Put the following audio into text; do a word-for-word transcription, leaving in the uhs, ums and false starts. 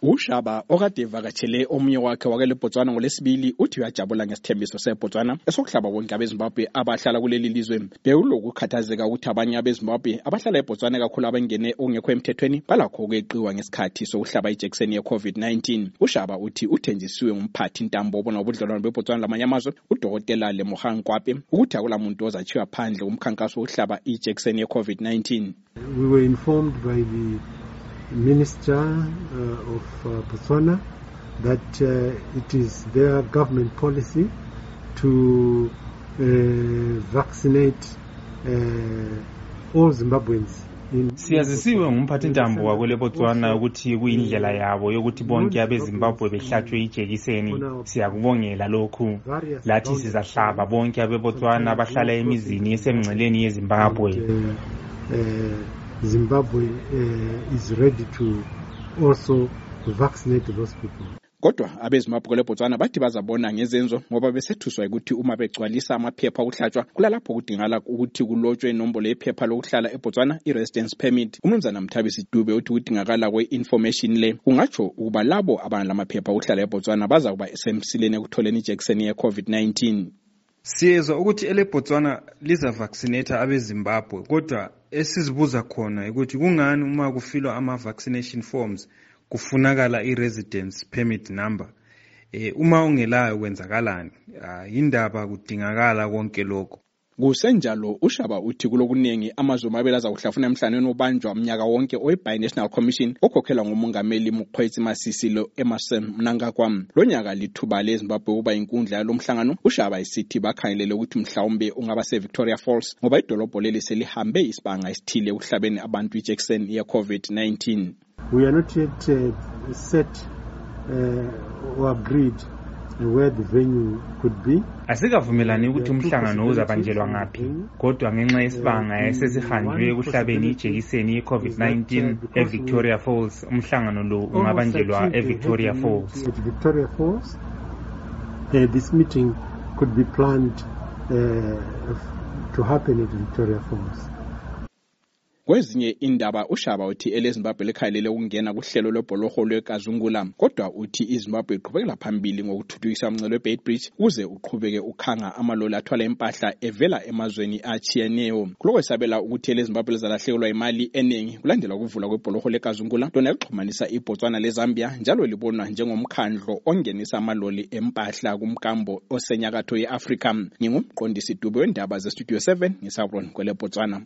uShaba okade evakatshele omunye wakhe wakele Botswana ngolesibili uthi uyajabula ngesithembiso seBotswana esokuhlaba bonke abeZimbabwe abahlala kuleli lizwe. Bewulokukhathazeka ukuthi abanye abeZimbabwe abahlala eBotswana kakhulu abangene ongekho emthethweni balakho ukweqiwa ngesikhathi sokuhlaba ijekiseni ye-COVID nineteen. uShaba uthi uthenjisiwe ngumphathi intambo obona ubudlelwano beBotswana lamanye amazwe uDokotela Lemogang Nkwape ukuthi akulamuntu ozachiwa phandle umkhankaso wokuhlaba ijekiseni ye-COVID nineteen. We were informed by the Minister uh, of uh, Botswana that uh, it is their government policy to uh, vaccinate uh, all Zimbabweans. Siyazisiwe ngumphathi intambo wakwele Botswana ukuthi kuyindlela yabo yokuthi bonke abeZimbabwe behlatshwe ijekiseni. Siyakubongela lokhu. Lathi sizahlaba bonke abeBotswana abahlala emizini esemngceleni yeZimbabwe. Zimbabwe uh, is ready to also vaccinate those people. Kodwa abeZimbabwe kule Botswana bathi bazabona ngezenzo ngoba besethuswa ukuthi uma begcwalisa amaphepha okuhlatshwa kulalapho kudingala ukuthi kulotshwe inombolo yephepha lokuhlala eBotswana i-residence permit. Umnumzana Mthabisi Dube uthi kudingakala kwe-information le kungatsho ukuba labo abanalamaphepha okuhlala eBotswana baza kuba esemsileni ekutholeni ijekiseni ye-COVID nineteen. Siyezwa ukuthi ele Botswana liza vaccinate abeZimbabwe kodwa esizibuza khona ukuthi kungani uma kufilwa ama vaccination forms kufunakala i-residence permit number. Eh uma ungelayo kwenzakalani? Indaba kudingakala konke lokho. Kusenjalo uShaba uthi kulokuningi amazwe mabela azakuhlafuna emhlanweni obanjwa umnyaka wonke oyi-Binational Commission okhokhelwa ngumongameli Mokgweetsi Masisilo Emerson Mnangagwa. Lo nyaka lithuba leZimbabwe uba inkundla yalomhlangano. uShaba isithi bakhangelele ukuthi mhlawumbe ungaba se-Victoria Falls ngoba idolobho leli selihambe isibanga esithile ukuhlabeni abantu ijekiseni ye-COVID nineteen. We are not yet uh, set uh, or agreed where the venue could be. Asikavumelani ukuthi umhlangano uzabanjelwa ngaphi kodwa ngenxa yesibanga esesihanjwe ukuhlabeni ijekiseni ye-COVID nineteen eVictoria Falls umhlangano lo ungabanjelwa eVictoria Falls. At Victoria Falls, uh, this meeting could be planned uh, to happen at Victoria Falls. Kwezinye indaba uShaba uthi eleZimbabwe lekhalele ukungena kuhlelo lwebholoho lweKazungula kodwa uthi iZimbabwe iqhubekela phambili ngokuthuthukisa umngcele weBeitbridge uze uqhubeke ukhanga amaloli athwala impahla evela emazweni achiyeneyo. Kulokwesabela ukuthi eleZimbabwe lizalahlekelwa imali eningi kulandela ukuvula kwebholoho leKazungula lona lixhumanisa iBotswana leZambia njalo libonwa njengomkhandlo ongenisa amaloli empahla kumkambo osenyakatho yeAfrika. Ngingumqondisi Dube wendaba zeStudio seven ngisabron kwele Botswana.